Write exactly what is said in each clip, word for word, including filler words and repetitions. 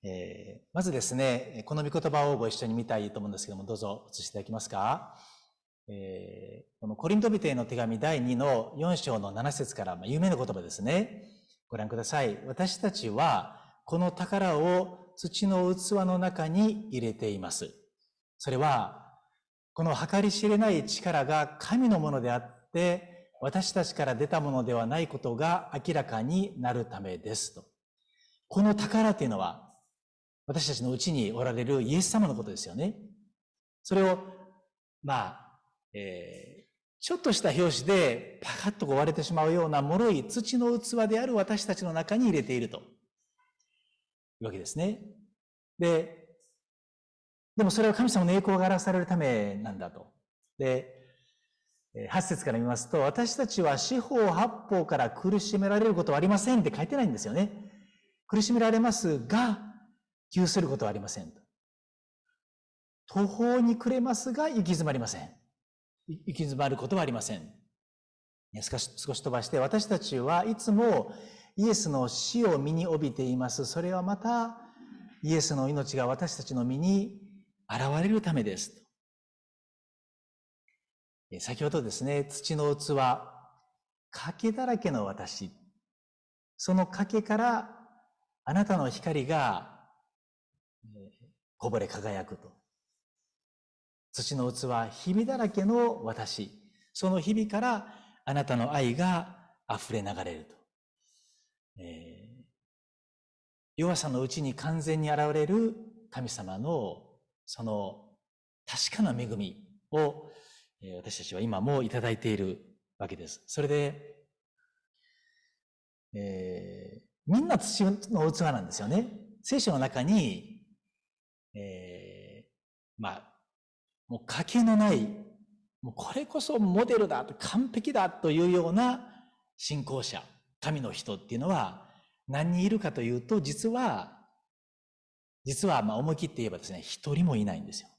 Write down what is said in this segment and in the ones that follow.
えー、まずですね、この御言葉をご一緒に見たいと思うんですけども、どうぞ映していただけますか。えー、このコリント人への手紙だいにのよん章のなな節から、まあ、有名な言葉ですね。ご覧ください。私たちはこの宝を土の器の中に入れています。それは、この計り知れない力が神のものであって、私たちから出たものではないことが明らかになるためですと。この宝というのは、私たちのうちにおられるイエス様のことですよね。それを、まあ、えー、ちょっとした拍子でパカッと割れてしまうような脆い土の器である私たちの中に入れているというわけですね。で、でもそれは神様の栄光が表されるためなんだと。で、はち節から見ますと、私たちは四方八方から苦しめられることはありませんって書いてないんですよね。苦しめられますが、窮することはありませんと。途方に暮れますが行き詰まりません。行き詰まることはありません。少し、少し飛ばして、私たちはいつもイエスの死を身に帯びています。それはまたイエスの命が私たちの身に現れるためです。先ほどですね、土の器、賭けだらけの私、その賭けからあなたの光がこぼれ輝くと。土の器、ひびだらけの私、その日々からあなたの愛が溢れ流れると。えー、弱さのうちに完全に現れる神様のその確かな恵みを私たちは今もいただいているわけです。それで、えー、みんな土の器なんですよね。聖書の中に、えー、まあ、もう賭けのない、もうこれこそモデルだと完璧だというような信仰者、神の人っていうのは何人いるかというと、実は、実はまあ思い切って言えばですね、一人もいないんですよ。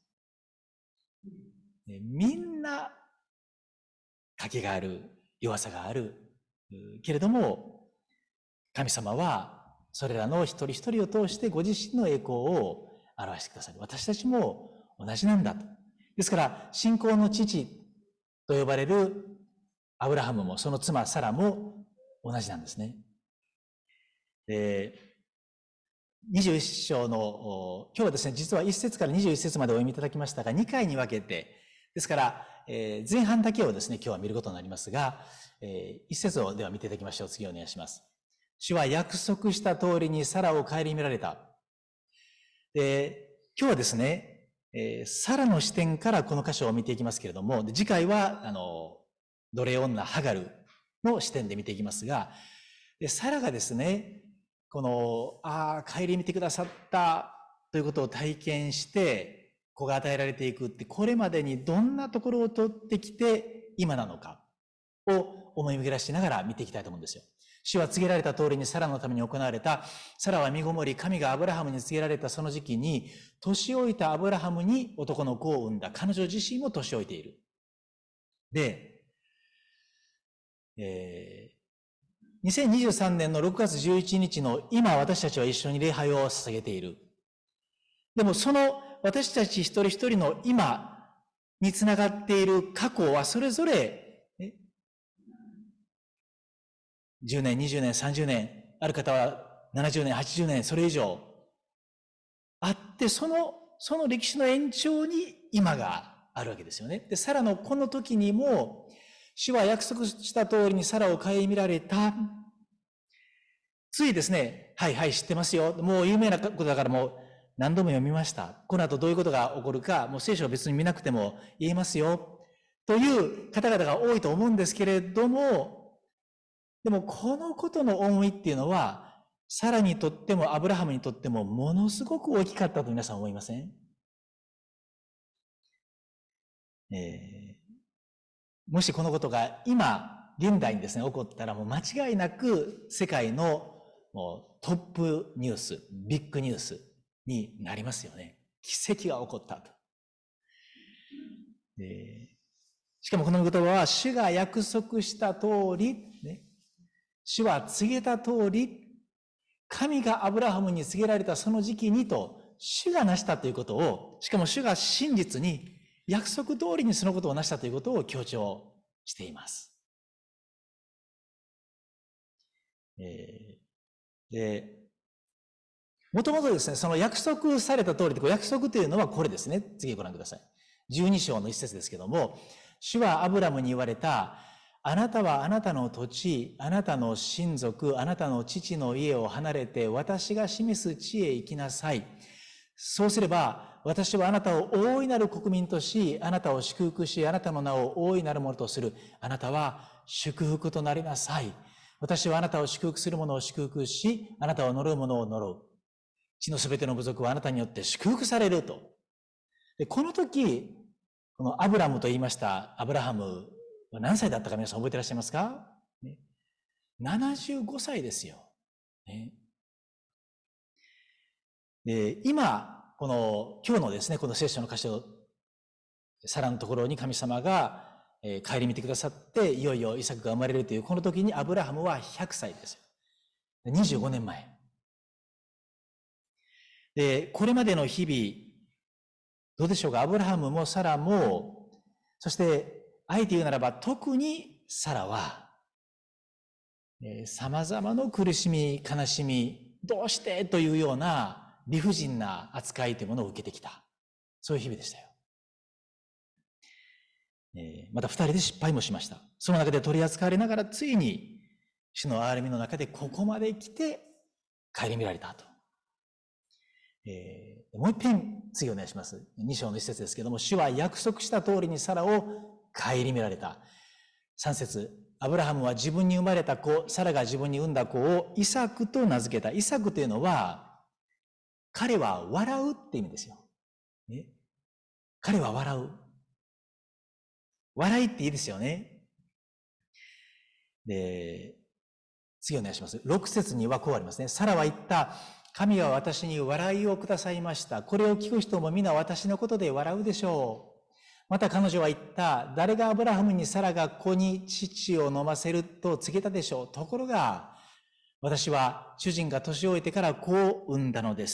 みんな賭けがある、弱さがあるけれども、神様はそれらの一人一人を通してご自身の栄光を表してくださる。私たちも同じなんだと。ですから信仰の父と呼ばれるアブラハムもその妻サラも同じなんですね。で、にじゅういっ章の今日はですね、実はいっ節からにじゅういっ節までお読みいただきましたが、にかいに分けて、ですから、えー、前半だけをですね今日は見ることになりますが、えー、いっ節をでは見ていただきましょう。次お願いします。主は約束した通りにサラを顧みられた。で、今日はですね、えー、サラの視点からこの箇所を見ていきますけれども、で次回はあの奴隷女ハガルの視点で見ていきますが、でサラがですね、このああ顧みてくださったということを体験して子が与えられていくって、これまでにどんなところを取ってきて今なのかを思い巡らしながら見ていきたいと思うんですよ。主は告げられた通りにサラのために行われた。サラは身ごもり、神がアブラハムに告げられたその時期に、年老いたアブラハムに男の子を産んだ。彼女自身も年老いている。で、えー、にせんにじゅうさんねんのろくがつじゅういちにちの今、私たちは一緒に礼拝を捧げている。でもその私たち一人一人の今につながっている過去はそれぞれじゅうねん、にじゅうねん、さんじゅうねん、ある方はななじゅうねん、はちじゅうねん、それ以上あって、その、その歴史の延長に今があるわけですよね。で、サラのこの時にも、主は約束した通りにサラを顧みられた。ついですね、はいはい知ってますよ。もう有名なことだからもう何度も読みました。この後どういうことが起こるか、もう聖書を別に見なくても言えますよ。という方々が多いと思うんですけれども、でもこのことの恩義っていうのは、サラにとってもアブラハムにとってもものすごく大きかったと皆さん思いません？えー、もしこのことが今、現代にですね、起こったらもう間違いなく世界のもうトップニュース、ビッグニュースになりますよね。奇跡が起こったと。えー、しかもこの言葉は、主が約束した通り、ね、主は告げた通り、 神がアブラハムに告げられたその時期にと、主が成したということを、しかも主が真実に約束通りにそのことを成したということを強調しています。えー、で、もともとですね、その約束された通りで、約束というのはこれですね。次ご覧ください。じゅうに章の一節ですけども、主はアブラムに言われた、あなたはあなたの土地、あなたの親族、あなたの父の家を離れて私が示す地へ行きなさい。そうすれば、私はあなたを大いなる国民とし、あなたを祝福し、あなたの名を大いなるものとする。あなたは祝福となりなさい。私はあなたを祝福する者を祝福し、あなたを呪う者を呪う。地のすべての部族はあなたによって祝福されると。で、この時、このアブラムと言いましたアブラハムは何歳だったか皆さん覚えていらっしゃいますか、ね、ななじゅうごさいですよ。ね、で、今、この、今日のですね、この聖書の箇所、サラのところに神様が、えー、顧みてくださって、いよいよイサクが生まれるという、この時にアブラハムはひゃくさいですよ。にじゅうごねんまえ。で、これまでの日々、どうでしょうか、アブラハムもサラも、そして、あえて言うならば、特にサラは、えー、様々な苦しみ、悲しみ、どうしてというような理不尽な扱いというものを受けてきた。そういう日々でしたよ。えー、また二人で失敗もしました。その中で取り扱われながら、ついに、主の憐れみの中でここまで来て、顧みられたと。えー、もう一遍、次お願いします。に章の一節ですけども、主は約束した通りにサラを顧みられた。三節、アブラハムは自分に生まれた子、サラが自分に産んだ子をイサクと名付けた。イサクというのは、彼は笑うって意味ですよ。ね、彼は笑う。笑いっていいですよね。で、次お願いします。六節にはこうありますね。サラは言った。神は私に笑いをくださいました。これを聞く人も皆私のことで笑うでしょう。また彼女は言った。誰がアブラハムにサラが子に乳を飲ませると告げたでしょう。ところが、私は主人が年老いてから子を産んだのです。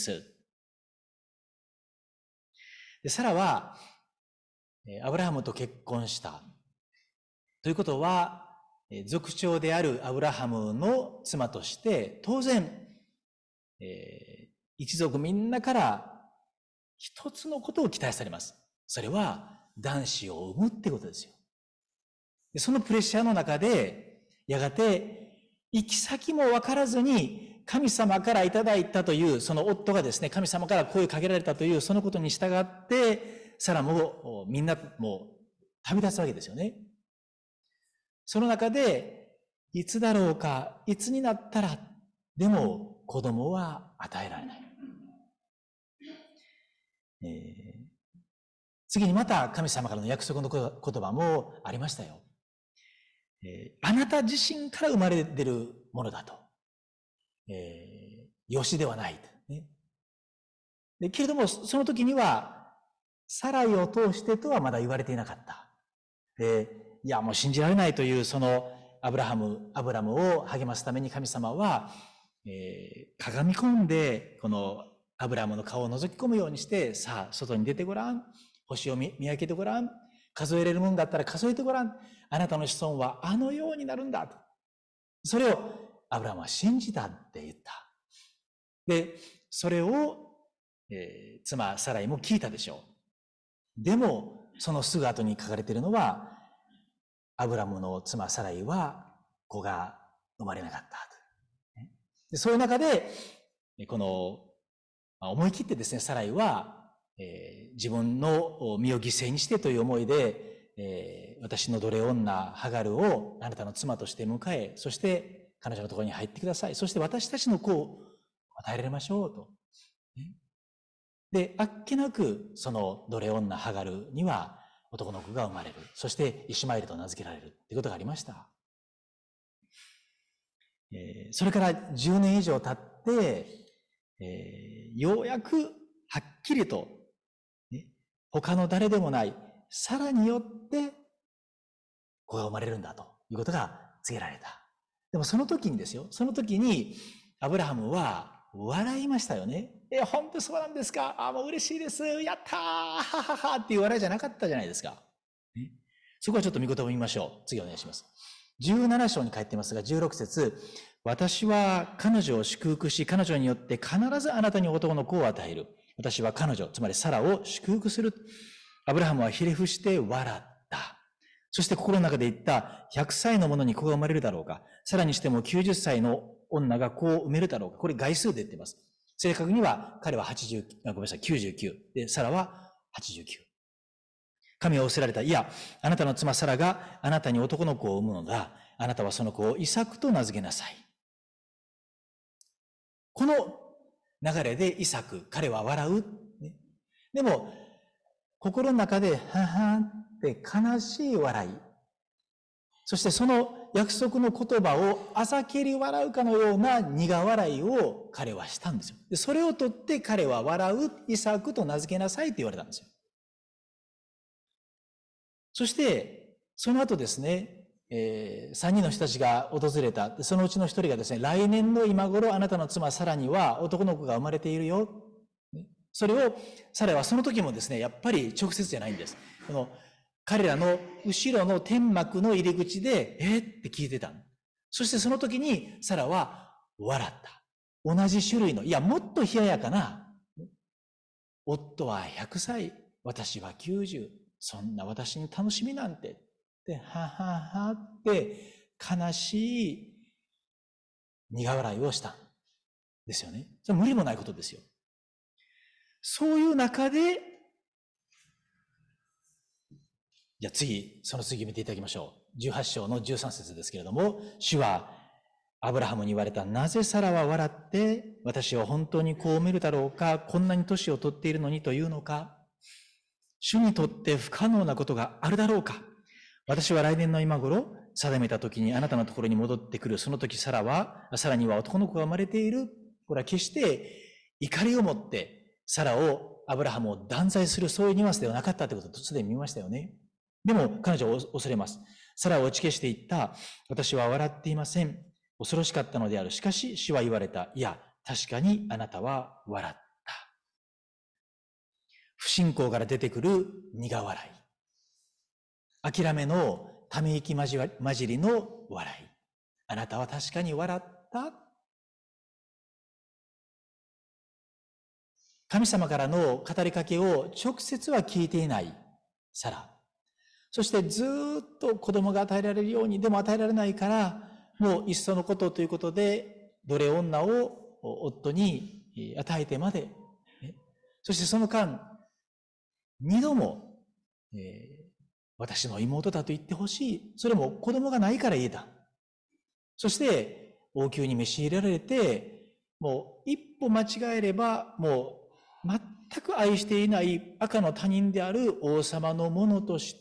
でサラは、アブラハムと結婚した。ということは、族長であるアブラハムの妻として、当然、えー、一族みんなから一つのことを期待されます。それは男子を産むってことですよ。でそのプレッシャーの中で、やがて行き先も分からずに神様からいただいたという、その夫がですね、神様から声をかけられたという、そのことに従って、サラもみんなも旅立つわけですよね。その中で、いつだろうか、いつになったら、でも、子供は与えられない。えー、次にまた神様からの約束の言葉もありましたよ。えー、あなた自身から生まれ出るものだと。えー、養子ではないと、ね。でけれども、その時には、サライを通してとはまだ言われていなかった。で、いや、もう信じられないという、そのアブラハム、アブラムを励ますために神様は、えー、かがみ込んで、このアブラムの顔を覗き込むようにして、さあ、外に出てごらん。星を 見, 見分けてごらん。数えれるもんだったら数えてごらん。あなたの子孫はあのようになるんだと。それをアブラムは信じたって言った。で、それを、えー、妻サライも聞いたでしょう。でも、そのすぐ後に書かれているのは、アブラムの妻サライは子が生まれなかった。でそういう中で、この、思い切ってですね、サライは、えー、自分の身を犠牲にしてという思いで、えー、私の奴隷女ハガルをあなたの妻として迎え、そして彼女のところに入ってください。そして私たちの子を与えられましょうと。で、あっけなくその奴隷女ハガルには男の子が生まれる。そしてイシュマエルと名付けられるということがありました。それからじゅうねん以上経って、えー、ようやくはっきりと、ね、他の誰でもないサラによって子が生まれるんだということが告げられた。でもその時にですよ、その時にアブラハムは笑いましたよね。え、本当そうなんですか？あ、もう嬉しいです。やったーはははっていう笑いじゃなかったじゃないですか。ね、そこはちょっと見事を見ましょう。次お願いします。じゅうなな章に書いてますが、じゅうろく節、私は彼女を祝福し、彼女によって必ずあなたに男の子を与える。私は彼女、つまりサラを祝福する。アブラハムはひれ伏して笑った。そして心の中で言った、ひゃくさいの者に子が生まれるだろうか。さらにしてもきゅうじゅっさいの女が子を産めるだろうか。これ概数で言っています。正確には彼ははちじゅう、ごめんなさい、きゅうじゅうきゅう。で、サラははちじゅうきゅう。神は仰せられた。いや、あなたの妻サラがあなたに男の子を産むのだ。あなたはその子をイサクと名付けなさい。この流れでイサク、彼は笑う。ね、でも、心の中で、ははって悲しい笑い。そしてその約束の言葉をあざけり笑うかのような苦笑いを彼はしたんですよ。で、それをとって彼は笑うイサクと名付けなさいって言われたんですよ。そして、その後ですね、えー、さんにんの人たちが訪れた。そのうちのひとりがですね、来年の今頃あなたの妻サラには男の子が生まれているよ。それをサラはその時もですね、やっぱり直接じゃないんです。この彼らの後ろの天幕の入り口で、えー、って聞いてた。そしてその時にサラは笑った。同じ種類の、いや、もっと冷ややかな。夫はひゃくさい、私はきゅうじゅう。そんな私に楽しみなんて。で、はははって悲しい苦笑いをしたんですよね。それは無理もないことですよ。そういう中で、じゃあ次、その次見ていただきましょう。じゅうはち章のじゅうさん節ですけれども、主はアブラハムに言われた。なぜサラは笑って、私は本当にこう産めるだろうか、こんなに年を取っているのにというのか。主にとって不可能なことがあるだろうか。私は来年の今頃、定めた時にあなたのところに戻ってくる。その時サラは、サラには男の子が生まれている。これは決して怒りを持ってサラを、アブラハムを断罪するそういうニュアンスではなかったということをすでに見ましたよね。でも彼女は恐れます。サラを打ち消して言った。私は笑っていません。恐ろしかったのである。しかし主は言われた。いや、確かにあなたは笑った。不信仰から出てくる苦笑い。諦めのため息混じりの笑い。あなたは確かに笑った。神様からの語りかけを直接は聞いていないサラ。そしてずっと子供が与えられるように、でも与えられないから、もういっそのことということで、奴隷女を夫に与えてまで、そしてその間、二度も、えー、私の妹だと言ってほしい。それも子供がないから言えた。そして、王宮に召し入れられて、もう一歩間違えれば、もう全く愛していない赤の他人である王様のものとして、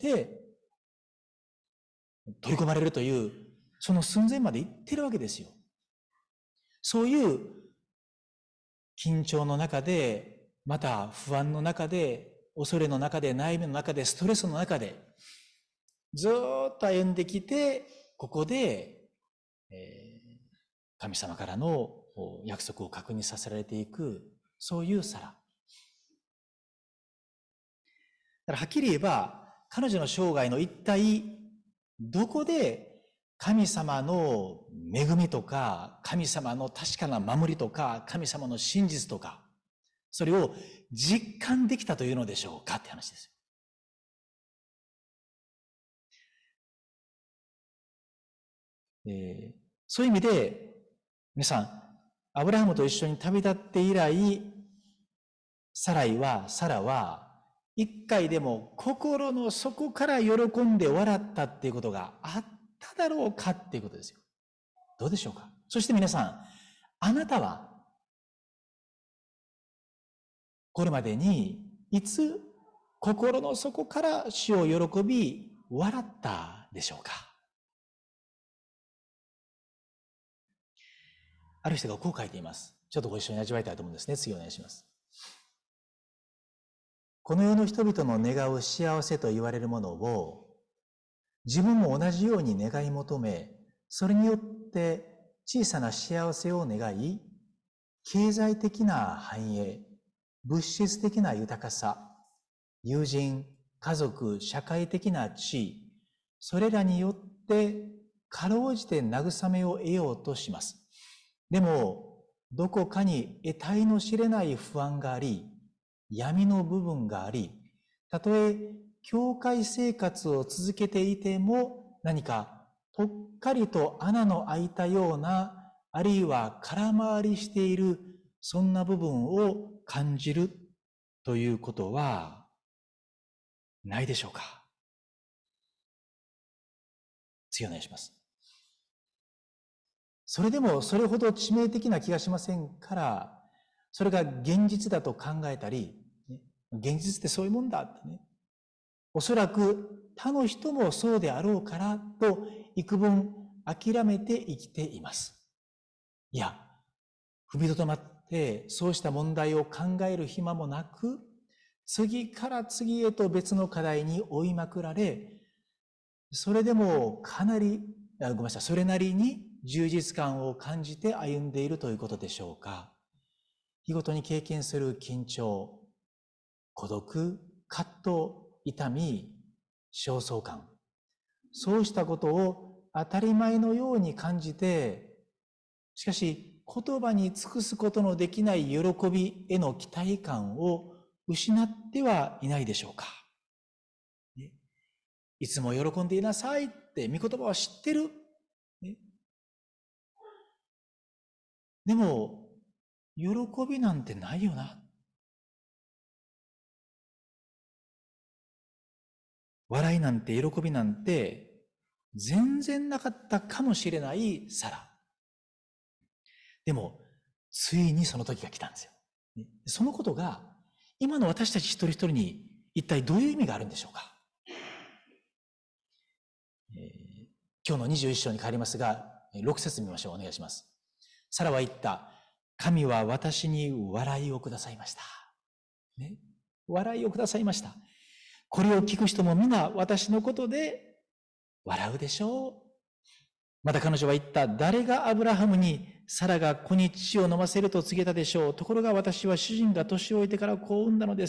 取り込まれるという、その寸前まで行ってるわけですよ。そういう緊張の中で、また不安の中で、恐れの中で、悩みの中で、ストレスの中で、ずっと歩んできて、ここで、えー、神様からの約束を確認させられていく、そういうサラ。だからはっきり言えば、彼女の生涯の一体、どこで神様の恵みとか、神様の確かな守りとか、神様の真実とか、それを実感できたというのでしょうかって話です。えー、そういう意味で、皆さん、アブラハムと一緒に旅立って以来、サライは、サラは、一回でも心の底から喜んで笑ったっていうことがあっただろうかっていうことですよ。どうでしょうか。そして皆さん、あなたは、これまでにいつ心の底から主を喜び笑ったでしょうか。ある人がこう書いています。ちょっとご一緒に味わいたいと思うんですね。次お願いします。この世の人々の願う幸せと言われるものを自分も同じように願い求め、それによって小さな幸せを願い、 経済的な繁栄、物質的な豊かさ、友人、家族、社会的な地位、それらによってかろうじて慰めを得ようとします。でも、どこかに得体の知れない不安があり、闇の部分があり、たとえ教会生活を続けていても、何かぽっかりと穴の開いたような、あるいは空回りしている、そんな部分を感じるということはないでしょうか。次お願いします。それでもそれほど致命的な気がしませんから、それが現実だと考えたり、現実ってそういうもんだってね、おそらく他の人もそうであろうからと幾分諦めて生きています。いや、踏みとどまってそうした問題を考える暇もなく、次から次へと別の課題に追いまくられ、それでもかなり、ごめんなさい、それなりに充実感を感じて歩んでいるということでしょうか。日ごとに経験する緊張、孤独、葛藤、痛み、焦燥感、そうしたことを当たり前のように感じて、しかし言葉に尽くすことのできない喜びへの期待感を失ってはいないでしょうか。ね、いつも喜んでいなさいって御言葉は知ってる。ね、でも、喜びなんてないよな。笑いなんて喜びなんて全然なかったかもしれないサラ。でも、ついにその時が来たんですよ。そのことが、今の私たち一人一人に一体どういう意味があるんでしょうか。えー、今日のにじゅういっ章に帰りますが、ろく節見ましょう。お願いします。サラは言った。神は私に笑いをくださいました。ね、笑いをくださいました。これを聞く人も皆私のことで笑うでしょう。また彼女は言った。誰がアブラハムにサラが子に乳を飲ませると告げたでしょう。ところが私は主人が年老いてから子を産んだのです。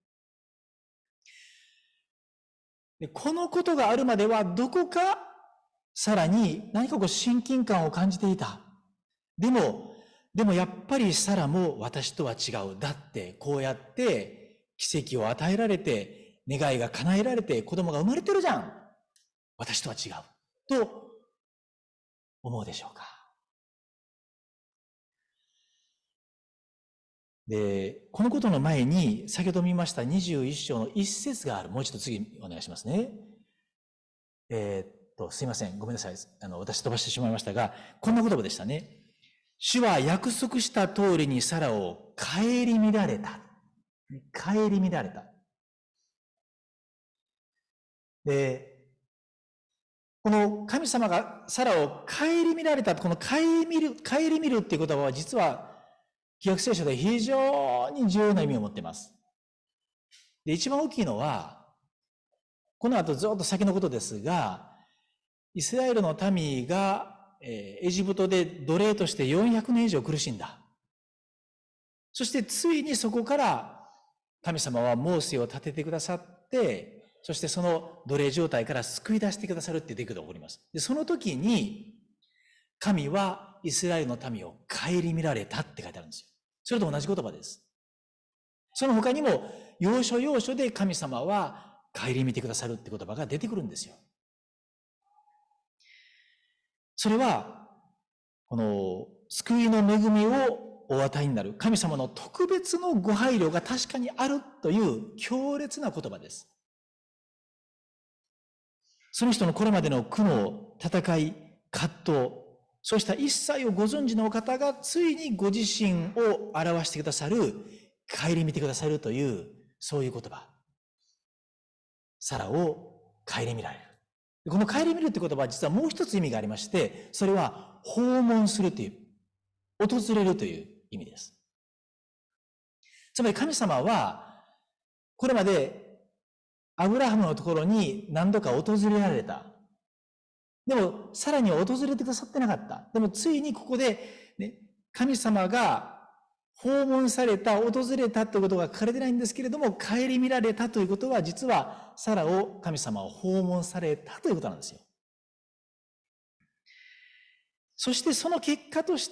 でこのことがあるまではどこかサラに何かこう親近感を感じていた。でも、でもやっぱりサラも私とは違う。だってこうやって奇跡を与えられて、願いが叶えられて子供が生まれてるじゃん。私とは違う。と思うでしょうか。で、このことの前に先ほど見ましたにじゅういっ章の一節がある。もう一度次お願いしますね。えー、っと、すいません。ごめんなさい。あの、私飛ばしてしまいましたが、こんな言葉でしたね。主は約束した通りにサラを顧みられた。顧みられた。で、この神様がサラを顧みられた、この顧みる、顧みるっていう言葉は実は旧約聖書で非常に重要な意味を持っています。で、一番大きいのは、この後ずっと先のことですが、イスラエルの民がエジプトで奴隷としてよんひゃくねん以上苦しんだ。そしてついにそこから神様はモーセを立ててくださって、そしてその奴隷状態から救い出してくださるっていう出来事が起こります。で、その時に神はイスラエルの民を顧みられたって書いてあるんですよ。それと同じ言葉です。その他にも要所要所で神様は顧みてくださるって言葉が出てくるんですよ。それは、この救いの恵みをお与えになる神様の特別のご配慮が確かにあるという強烈な言葉です。その人のこれまでの苦悩、戦い、葛藤、そうした一切をご存知のお方がついにご自身を表してくださる、顧みてくださるという、そういう言葉。サラを顧みられる。この顧みるって言葉は実はもう一つ意味がありまして、それは訪問するという、訪れるという意味です。つまり神様は、これまでアブラハムのところに何度か訪れられた。でも、さらには訪れてくださってなかった。でも、ついにここで、ね、神様が訪問された、訪れたということが書かれてないんですけれども、顧みられたということは、実はサラを神様を訪問されたということなんですよ。そしてその結果として、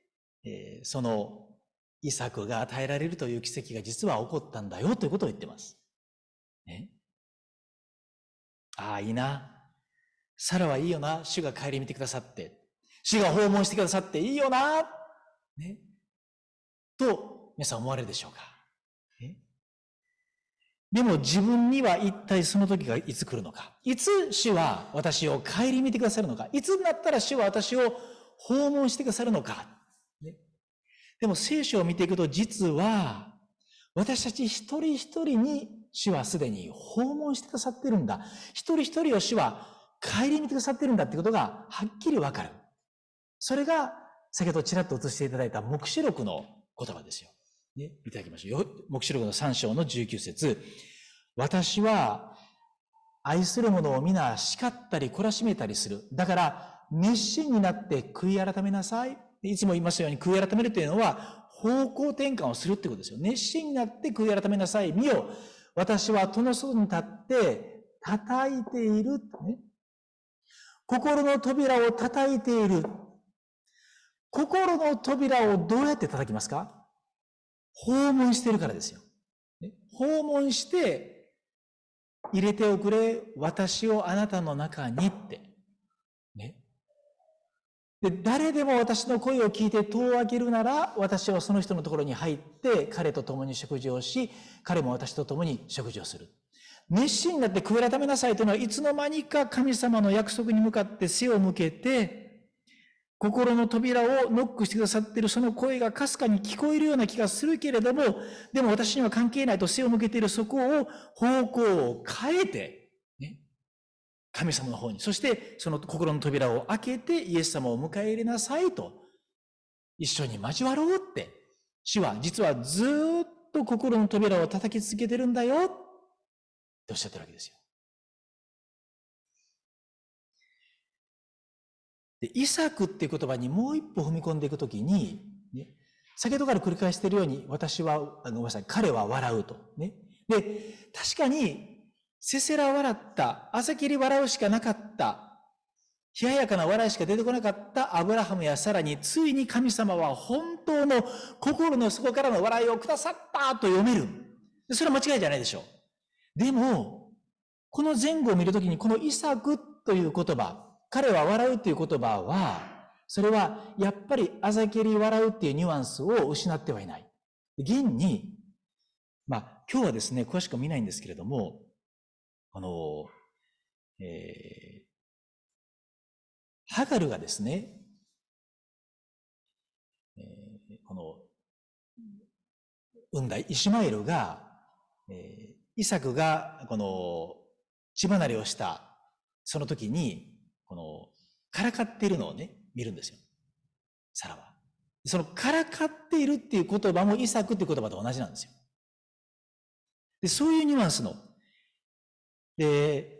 えー、そのイサクが与えられるという奇跡が実は起こったんだよということを言ってます。ね、ああ、いいな。サラはいいよな。主が顧みてくださって。主が訪問してくださっていいよな。ね。と、皆さん思われるでしょうか。ね、でも自分には一体その時がいつ来るのか。いつ主は私を顧みてくださるのか。いつになったら主は私を訪問してくださるのか。ね、でも聖書を見ていくと実は私たち一人一人に主はすでに訪問してくださっているんだ。一人一人を主は顧みてくださっているんだってことがはっきりわかる。それが先ほどちらっと映していただいた黙示録の言葉ですよ。ね、いただきましょう。黙示録のさん章のじゅうきゅう節。私は愛する者を皆叱ったり懲らしめたりする。だから熱心になって悔い改めなさい。いつも言いますように悔い改めるというのは方向転換をするってことですよ。熱心になって悔い改めなさい。見よ、私は戸の外に立って叩いている、ね。心の扉を叩いている。心の扉をどうやって叩きますか？訪問しているからですよ。ね、訪問して入れておくれ、私をあなたの中にって。ね。で、誰でも私の声を聞いて戸を開けるなら、私はその人のところに入って、彼と共に食事をし、彼も私と共に食事をする。熱心になって悔い改めなさいというのは、いつの間にか神様の約束に向かって背を向けて、心の扉をノックしてくださっているその声がかすかに聞こえるような気がするけれども、でも私には関係ないと背を向けているそこを、方向を変えて、ね、神様の方に、そしてその心の扉を開けてイエス様を迎え入れなさいと、一緒に交わろうって、主は実はずっと心の扉を叩き続けてるんだよっておっしゃってるわけですよ。で、イサクっていう言葉にもう一歩踏み込んでいくときに、ね、先ほどから繰り返しているように、私は、ごめんなさい、彼は笑うと。ね。で、確かに、せせら笑った、朝霧笑うしかなかった、冷ややかな笑いしか出てこなかったアブラハムやサラに、ついに神様は本当の心の底からの笑いをくださったと読める。それは間違いじゃないでしょう。でも、この前後を見るときに、このイサクという言葉、彼は笑うという言葉は、それはやっぱりあざけり笑うっていうニュアンスを失ってはいない。現に、まあ今日はですね、詳しく見ないんですけれども、あの、えー、ハガルがですね、えー、この、産んだイシュマエルが、えー、イサクがこの血離れをしたその時に、この、からかっているのをね、見るんですよ。サラは。その、からかっているっていう言葉もイサクっていう言葉と同じなんですよ。で、そういうニュアンスの。で、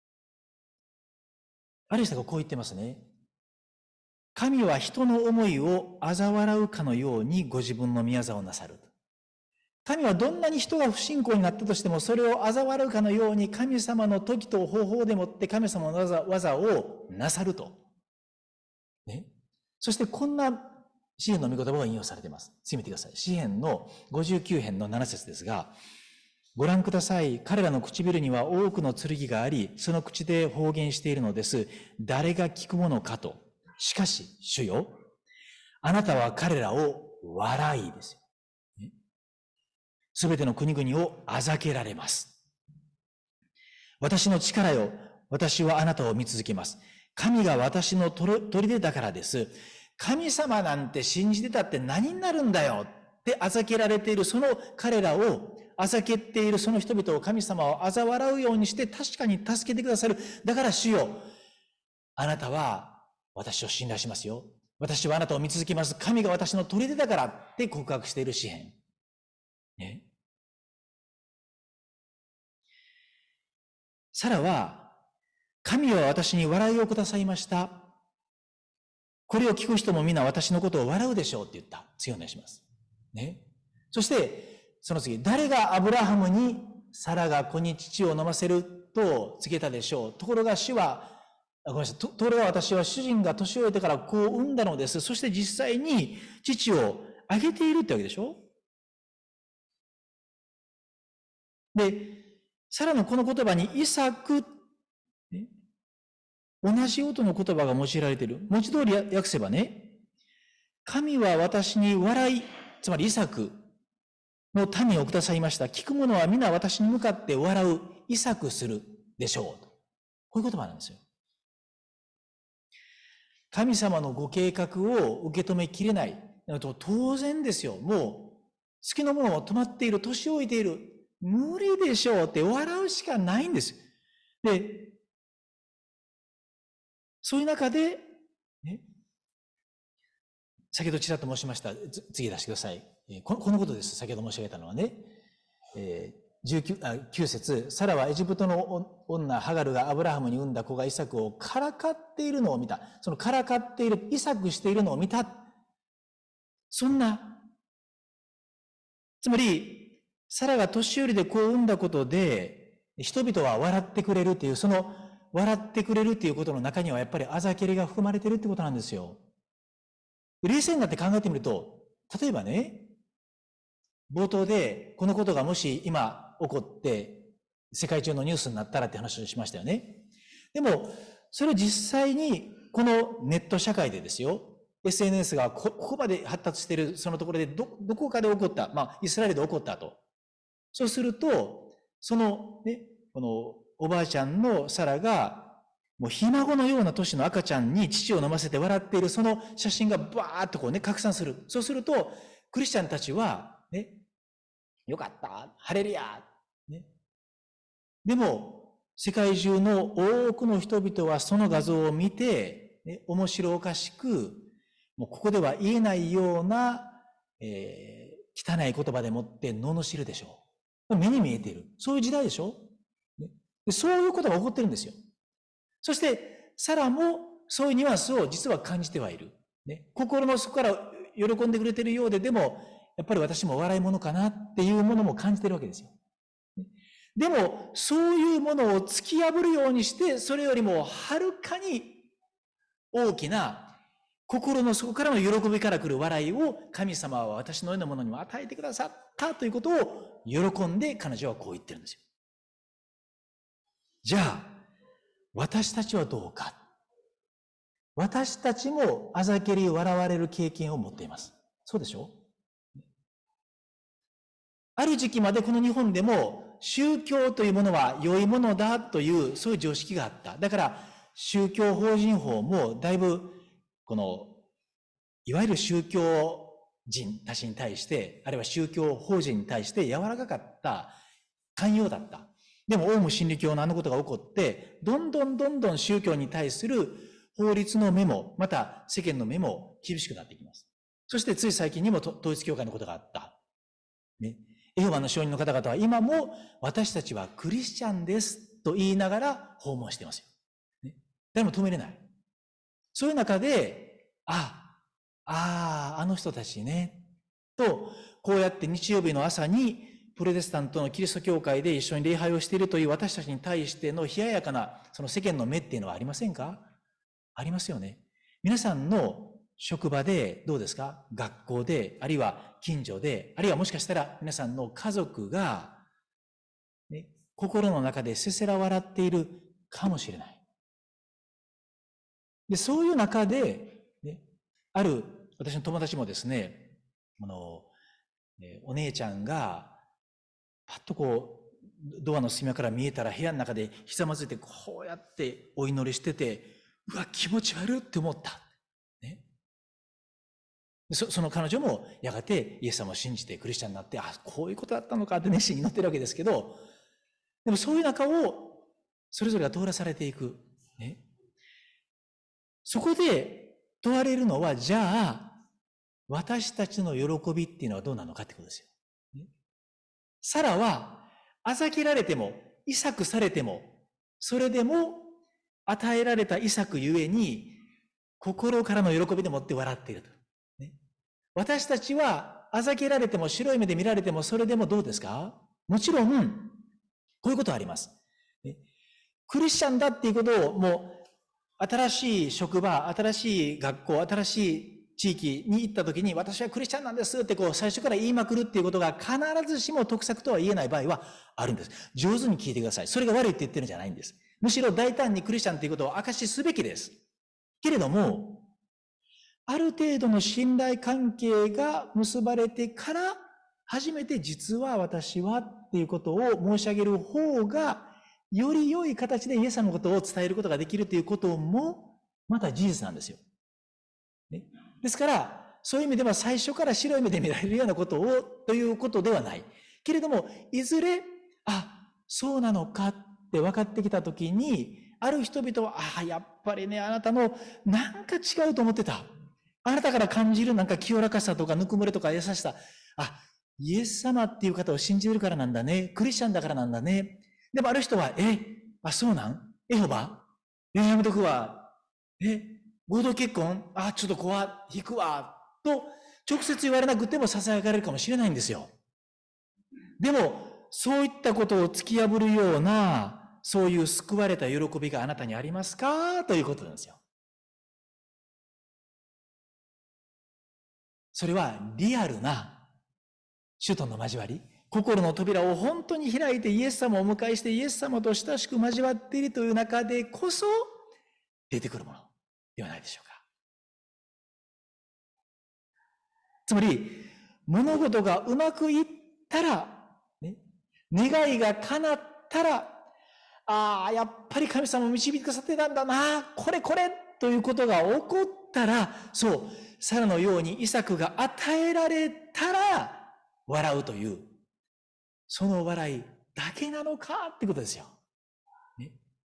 ある人がこう言ってますね。神は人の思いを嘲笑うかのようにご自分の宮座をなさる。神はどんなに人が不信仰になったとしても、それを嘲笑うかのように神様の時と方法でもって神様の技、技をなさると。ね。そしてこんな詩篇の御言葉が引用されています。次見てください。詩篇のごじゅうきゅう編のなな節ですが、ご覧ください。彼らの唇には多くの剣があり、その口で方言しているのです。誰が聞くものかと。しかし、主よ、あなたは彼らを笑いですよ。すべての国々をあざけられます。私の力よ、私はあなたを見続けます。神が私の砦だからです。神様なんて信じてたって何になるんだよってあざけられているその彼らを、あざけっているその人々を神様を嘲笑うようにして確かに助けてくださる。だから主よ、あなたは私を信頼しますよ。私はあなたを見続けます。神が私の砦だからって告白している詩篇。ね。サラは、神は私に笑いをくださいました。これを聞く人も皆私のことを笑うでしょうって言った。次お願いします。 ね。そして、その次、誰がアブラハムにサラが子に乳を飲ませると告げたでしょう。ところが主は、ごめんなさい。ところが私は主人が年老いてから子を産んだのです。そして実際に父をあげているってわけでしょ。で、サラのこの言葉にイサク、ね、同じ音の言葉が用いられている。文字通り訳せばね、神は私に笑い、つまりイサクの民をくださいました。聞く者は皆私に向かって笑う、イサクするでしょう。こういう言葉なんですよ。神様のご計画を受け止めきれない。当然ですよ。もう、月のものも止まっている、年老いている。無理でしょうって笑うしかないんです。で、そういう中で、ね、先ほどちらっと申しました。次出してください。このことです。先ほど申し上げたのはね。えーじゅうきゅう、あきゅう節、サラはエジプトの女ハガルがアブラハムに産んだ子がイサクをからかっているのを見た。そのからかっている、イサクしているのを見た。そんな、つまり、サラが年寄りで子を産んだことで、人々は笑ってくれるっていう、その笑ってくれるっていうことの中にはやっぱりあざけりが含まれてるってことなんですよ。冷静になって考えてみると、例えばね、冒頭でこのことがもし今起こって世界中のニュースになったらって話をしましたよね。でも、それを実際にこのネット社会でですよ、エスエヌエス がここまで発達しているそのところで ど, どこかで起こった、まあイスラエルで起こったと。そうすると、そのね、このおばあちゃんのサラがもうひ孫のような年の赤ちゃんに乳を飲ませて笑っているその写真がバーッとこうね、拡散する。そうすると、クリスチャンたちはね、よかった、ハレルヤ、ね。でも、世界中の多くの人々はその画像を見て、ね、面白おかしく、もうここでは言えないような、えー、汚い言葉でもって罵るでしょう。目に見えている。そういう時代でしょ、ね、でそういうことが起こってるんですよ。そして、サラもそういうニュアンスを実は感じてはいる。ね、心の底から喜んでくれているようで、でも、やっぱり私も笑い物かなっていうものも感じているわけですよ。でも、そういうものを突き破るようにして、それよりもはるかに大きな心の底からの喜びから来る笑いを神様は私のようなものにも与えてくださったということを喜んで彼女はこう言ってるんですよ。じゃあ、私たちはどうか。私たちもあざけり笑われる経験を持っています。そうでしょ？ある時期までこの日本でも宗教というものは良いものだというそういう常識があった。だから宗教法人法もだいぶこのいわゆる宗教人たちに対してあるいは宗教法人に対して柔らかかった寛容だった。でもオウム真理教のあのことが起こってどんどんどんどん宗教に対する法律の目もまた世間の目も厳しくなっていきます。そしてつい最近にも統一教会のことがあった。ね。エホバの証人の方々は今も私たちはクリスチャンですと言いながら訪問してますよ。ね、誰も止めれない。そういう中で、あ、ああ、あの人たちね、と、こうやって日曜日の朝にプロテスタントのキリスト教会で一緒に礼拝をしているという私たちに対しての冷ややかなその世間の目っていうのはありませんか？ありますよね。皆さんの職場でどうですか？学校で、あるいは近所で、あるいはもしかしたら皆さんの家族が、ね、心の中でせせら笑っているかもしれない。で、そういう中で、ね、ある私の友達もですね、あの、お姉ちゃんが、パッとこう、ドアの隙間から見えたら部屋の中でひざまずいてこうやってお祈りしてて、うわ、気持ち悪いって思った。ね。そ, その彼女もやがてイエス様を信じてクリスチャンになって、あ、こういうことだったのかって熱心に祈ってるわけですけど、でもそういう中をそれぞれが通らされていく。ね、そこで問われるのは、じゃあ、私たちの喜びっていうのはどうなのかってことですよ。ね、サラは、あざけられても、イサクされても、それでも与えられたイサクゆえに、心からの喜びでもって笑っていると。私たちはあざけられても白い目で見られてもそれでもどうですか？もちろん、こういうことはあります。クリスチャンだっていうことをもう新しい職場、新しい学校、新しい地域に行った時に私はクリスチャンなんですってこう最初から言いまくるっていうことが必ずしも得策とは言えない場合はあるんです。上手に聞いてください。それが悪いって言ってるんじゃないんです。むしろ大胆にクリスチャンということを証しすべきです。けれども、ある程度の信頼関係が結ばれてから初めて実は私はっていうことを申し上げる方がより良い形でイエス様のことを伝えることができるということもまた事実なんですよ。ね、ですから、そういう意味では最初から白い目で見られるようなことをということではない。けれども、いずれ、あ、そうなのかって分かってきたときに、ある人々は、あ、やっぱりね、あなたのなんか違うと思ってた。あなたから感じるなんか清らかさとかぬくもりとか優しさ。あ、イエス様っていう方を信じるからなんだね。クリスチャンだからなんだね。でもある人は、え、あ、そうなんエホバえ、やめとくわ。え、合同結婚あ、ちょっと怖引くわ。と、直接言われなくても囁かれるかもしれないんですよ。でも、そういったことを突き破るような、そういう救われた喜びがあなたにありますかということなんですよ。それはリアルな主との交わり、心の扉を本当に開いてイエス様をお迎えしてイエス様と親しく交わっているという中でこそ出てくるものではないでしょうか。つまり、物事がうまくいったら、ね、願いが叶ったら、ああ、やっぱり神様を導いてくださってたんだな、これこれということが起こったら、そう、サラのようにイサクが与えられたら笑うという、その笑いだけなのかってことですよ。ね、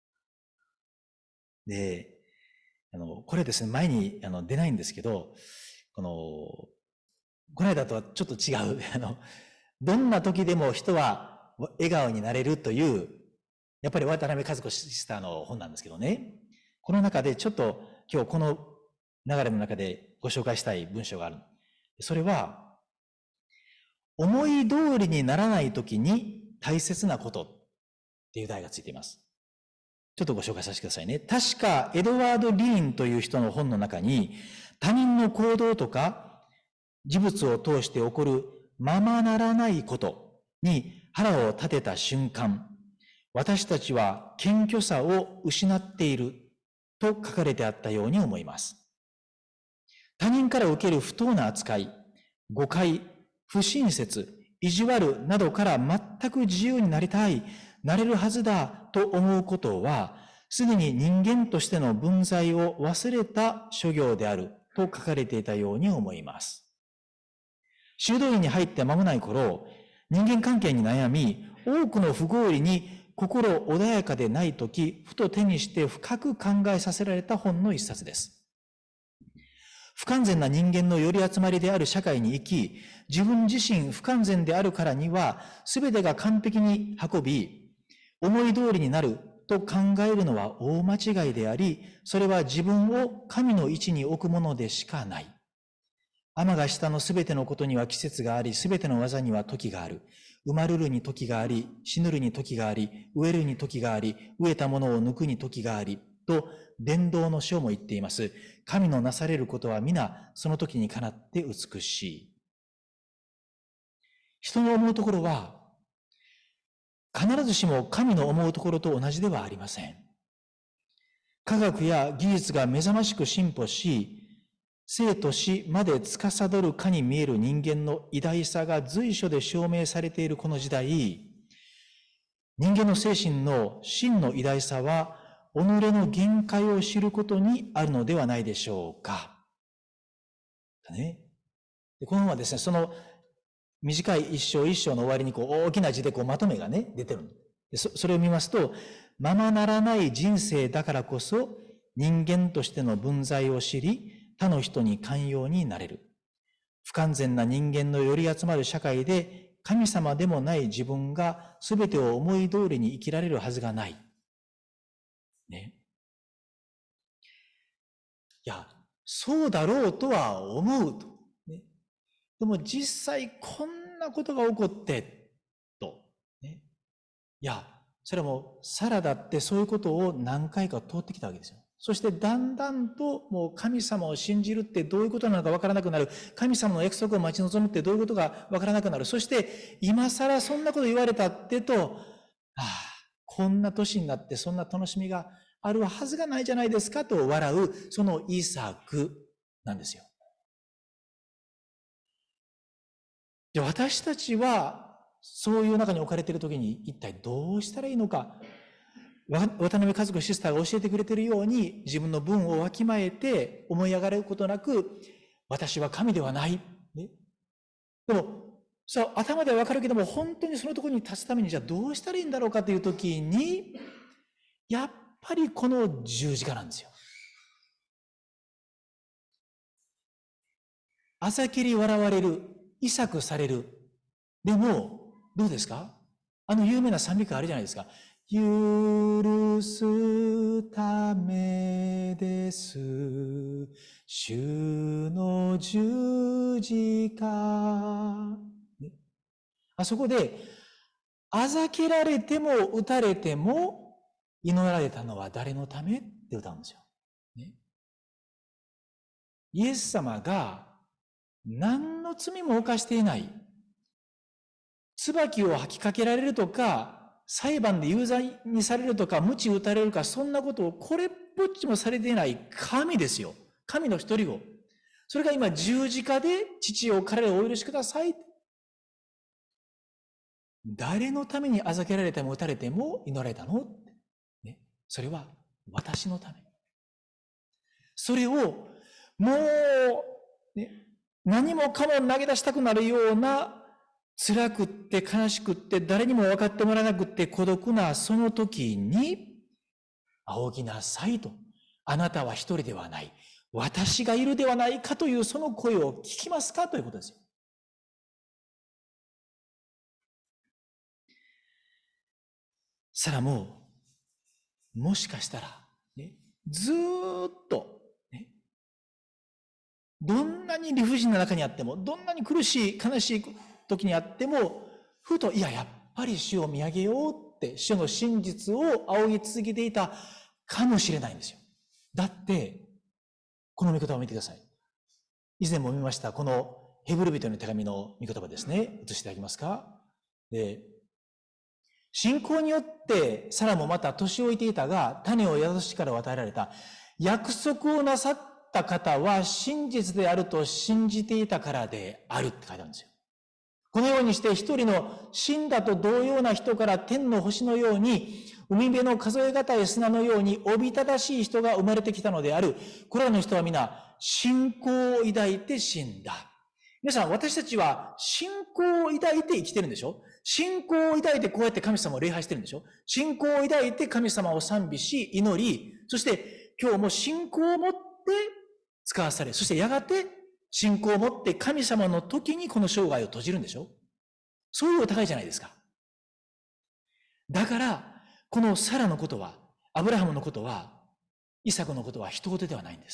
で、あの、これですね、前にあの出ないんですけど、この、この間とはちょっと違う、あの、どんな時でも人は笑顔になれるという、やっぱり渡辺和子シスターの本なんですけどね、この中でちょっと今日この流れの中でご紹介したい文章がある。それは、思い通りにならない時に大切なことっていう題がついています。ちょっとご紹介させてくださいね。確かエドワード・リーンという人の本の中に、他人の行動とか事物を通して起こるままならないことに腹を立てた瞬間、私たちは謙虚さを失っていると書かれてあったように思います。他人から受ける不当な扱い、誤解、不親切、意地悪などから全く自由になりたい、なれるはずだと思うことは、すでに人間としての分際を忘れた諸行であると書かれていたように思います。修道院に入って間もない頃、人間関係に悩み、多くの不合理に心穏やかでないとき、ふと手にして深く考えさせられた本の一冊です。不完全な人間の寄り集まりである社会に生き、自分自身不完全であるからには、すべてが完璧に運び、思い通りになると考えるのは大間違いであり、それは自分を神の位置に置くものでしかない。天が下のすべてのことには季節があり、すべての技には時がある。生まれるに時があり、死ぬるに時があり、植えるに時があり、植えたものを抜くに時があり、と伝道の書も言っています。神のなされることは皆その時にかなって美しい。人の思うところは必ずしも神の思うところと同じではありません。科学や技術が目覚ましく進歩し、生と死まで司るかに見える人間の偉大さが随所で証明されているこの時代、人間の精神の真の偉大さは己の限界を知ることにあるのではないでしょうか。ね、でこの本はですね、その短い一章一章の終わりにこう大きな字でこうまとめがね出てるで そ, それを見ますと、ままならない人生だからこそ人間としての分際を知り、他の人に寛容になれる。不完全な人間の寄り集まる社会で神様でもない自分が全てを思い通りに生きられるはずがない。ね。いや、そうだろうとは思うと。ね、 でも実際こんなことが起こって、と。ね、いや、それもサラだってそういうことを何回か通ってきたわけですよ。そしてだんだんともう神様を信じるってどういうことなのかわからなくなる。神様の約束を待ち望むってどういうことがわからなくなる。そして今更そんなこと言われたってと、ああ、こんな年になってそんな楽しみがあるはずがないじゃないですかと笑う、そのイサクなんですよ。で、私たちはそういう中に置かれているときに一体どうしたらいいのか。渡辺和子シスターが教えてくれているように自分の分をわきまえて思い上がることなく、私は神ではない。ね、でも、そう、頭ではわかるけども、本当にそのところに立つためにじゃあどうしたらいいんだろうかというときに、やっぱりこの十字架なんですよ。あざけり笑われる、いさくされる。でも、どうですか？あの有名な賛美歌あるじゃないですか。許すためです。主の十字架。ね、あそこで、あざけられても打たれても祈られたのは誰のためって歌うんですよ。ね、イエス様が何の罪も犯していない。椿を吐きかけられるとか、裁判で有罪にされるとか、鞭打たれるか、そんなことをこれっぽっちもされていない神ですよ。神の一人子。それが今十字架で父よ彼らをお許しください。誰のためにあざけられても打たれても祈られたの？ね、それは私のため。それをもう、ね、何もかも投げ出したくなるような辛くって悲しくって誰にも分かってもらえなくって孤独なその時に、仰ぎなさいと。あなたは一人ではない。私がいるではないかというその声を聞きますかということですよ。さらもう、もしかしたら、ね、ずーっと、ね、どんなに理不尽な中にあっても、どんなに苦しい悲しい時にあっても、ふと、いや、やっぱり主を見上げようって、主の真実を仰ぎ続けていたかもしれないんですよ。だって、この御言葉を見てください。以前も見ました、このヘブル人の手紙の御言葉ですね。移していただけますか。で、信仰によってサラもまた年老いていたが、種を宿す力を与えられた。約束をなさった方は真実であると信じていたからであるって書いてあるんですよ。このようにして一人の死んだと同様な人から天の星のように、海辺の数え難い砂のようにおびただしい人が生まれてきたのである。これらの人は皆信仰を抱いて死んだ。皆さん、私たちは信仰を抱いて生きてるんでしょ？信仰を抱いてこうやって神様を礼拝してるんでしょ？信仰を抱いて神様を賛美し、祈り、そして今日も信仰を持って使わされ、そしてやがて信仰を持って神様の時にこの生涯を閉じるんでしょ？そういうお高いじゃないですか。だから、このサラのことは、アブラハムのことは、イサクのことは一言ではないんです。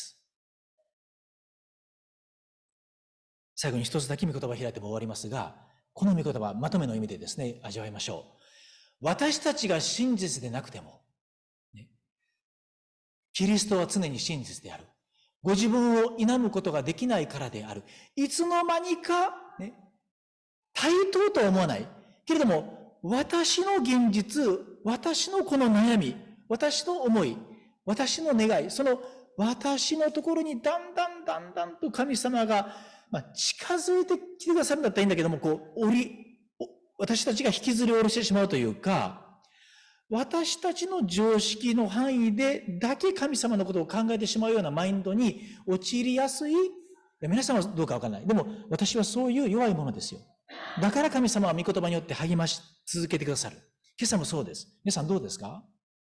最後に一つだけ御言葉を開いても終わりますが、この御言葉、まとめの意味でですね、味わいましょう。私たちが真実でなくても、ね、キリストは常に真実である。ご自分を否むことができないからである。いつの間にか、ね、対等とは思わない。けれども、私の現実、私のこの悩み、私の思い、私の願い、その私のところにだんだんだんだんと神様が、まあ、近づいてきてくださるんだったらいいんだけども、こう、降り、私たちが引きずり下ろしてしまうというか、私たちの常識の範囲でだけ神様のことを考えてしまうようなマインドに陥りやすい。皆さんはどうかわからない。でも私はそういう弱いものですよ。だから神様は御言葉によって励まし続けてくださる。今朝もそうです。皆さんどうですか？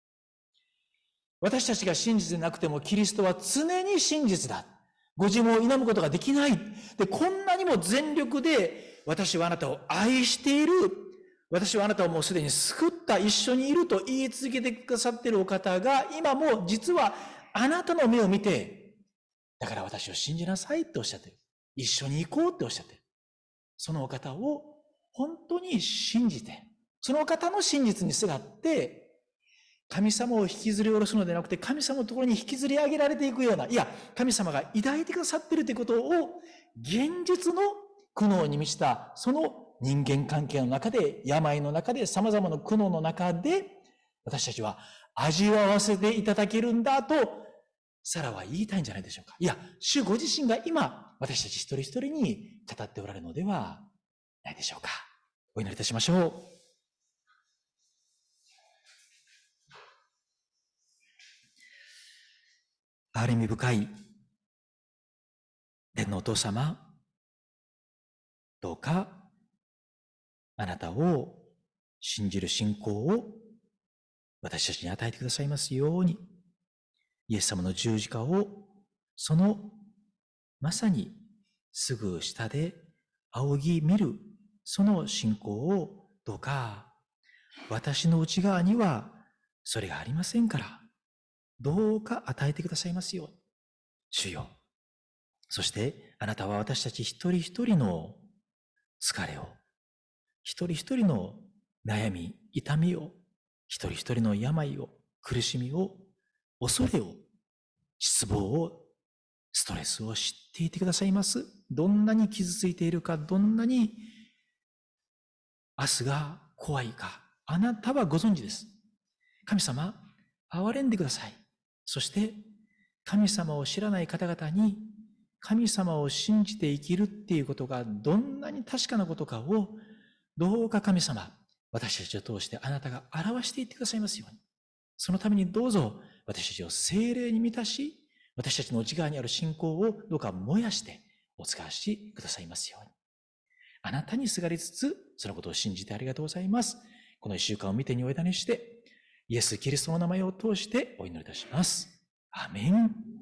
私たちが真実でなくてもキリストは常に真実だ。ご自分を否むことができない。で、こんなにも全力で私はあなたを愛している。私はあなたをもうすでに救った、一緒にいると言い続けてくださっているお方が、今も実はあなたの目を見て、だから私を信じなさいっておっしゃってる。一緒に行こうっておっしゃってる。 そのお方を本当に信じて、そのお方の真実にすがって、神様を引きずり下ろすのではなくて、神様のところに引きずり上げられていくような、いや、神様が抱いてくださっているということを、現実の苦悩に満ちた、その人間関係の中で、病の中で、様々な苦悩の中で、私たちは味わわせていただけるんだと、サラは言いたいんじゃないでしょうか。いや、主ご自身が今、私たち一人一人に語っておられるのではないでしょうか。お祈りいたしましょう。憐れみ深い天のお父様、どうかあなたを信じる信仰を私たちに与えてくださいますように、イエス様の十字架をそのまさにすぐ下で仰ぎ見るその信仰をどうか私の内側にはそれがありませんから、どうか与えてくださいますように。主よ。そしてあなたは私たち一人一人の疲れを、一人一人の悩み、痛みを、一人一人の病を、苦しみを、恐れを、失望を、ストレスを知っていてくださいます。どんなに傷ついているか、どんなに明日が怖いか、あなたはご存知です。神様、憐れんでください。そして、神様を知らない方々に、神様を信じて生きるっていうことがどんなに確かなことかを、どうか神様、私たちを通してあなたが表していってくださいますように。そのためにどうぞ私たちを聖霊に満たし、私たちの内側にある信仰をどうか燃やしてお使わしくださいますように。あなたにすがりつつ、そのことを信じてありがとうございます。この一週間を見てにおいだにして、イエス・キリストの名前を通してお祈りいたします。アーメン。